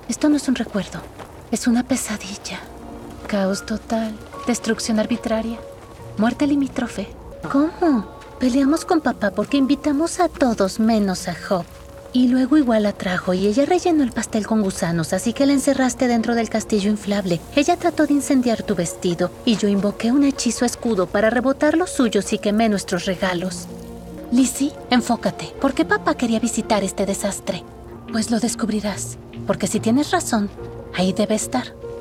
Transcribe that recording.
Esto no es un recuerdo. Es una pesadilla. Caos total. Destrucción arbitraria. Muerte limítrofe. ¿Cómo? Peleamos con papá porque invitamos a todos menos a Hop. Y luego igual la trajo y ella rellenó el pastel con gusanos, así que la encerraste dentro del castillo inflable. Ella trató de incendiar tu vestido y yo invoqué un hechizo escudo para rebotar los suyos y quemé nuestros regalos. Lizzie, enfócate. ¿Por qué papá quería visitar este desastre? Pues lo descubrirás, porque si tienes razón, ahí debe estar.